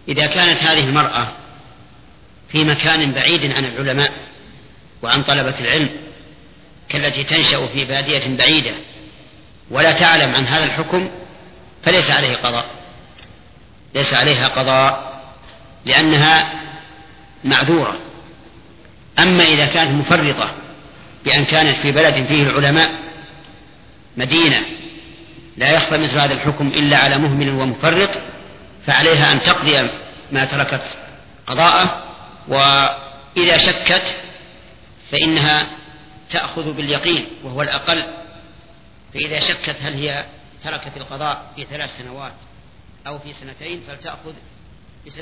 إذا كانت هذه المرأة في مكان بعيد عن العلماء وعن طلبة العلم كالتي تنشأ في بادية بعيدة ولا تعلم عن هذا الحكم فليس عليه قضاء، ليس عليها قضاء لأنها معذورة. أما إذا كانت مفرطة بأن كانت في بلد فيه العلماء مدينة لا يخفى مثل هذا الحكم إلا على مهمل ومفرط فعليها أن تقضي ما تركت قضاءه، وإذا شكت فإنها تأخذ باليقين وهو الأقل، فإذا شكت هل هي تركت القضاء في 3 سنوات أو في 2 فلتأخذ ب2.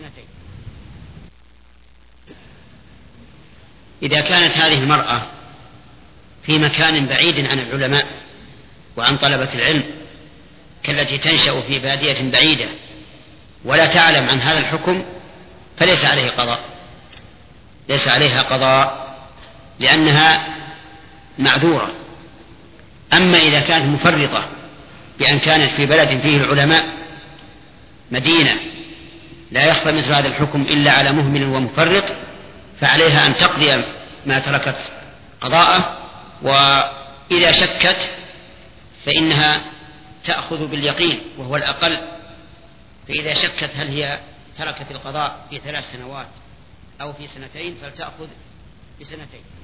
إذا كانت هذه المرأة في مكان بعيد عن العلماء وعن طلبة العلم كالتي تنشأ في بادية بعيدة ولا تعلم عن هذا الحكم فليس عليه قضاء، ليس عليها قضاء لأنها معذورة. أما إذا كانت مفرطة بأن كانت في بلد فيه العلماء مدينة لا يخفى مثل هذا الحكم إلا على مهمل ومفرط فعليها أن تقضي ما تركت قضاءه، وإذا شكت فإنها تأخذ باليقين وهو الأقل، فإذا شكت هل هي تركت القضاء في 3 سنوات أو في 2 فلتأخذ ب2.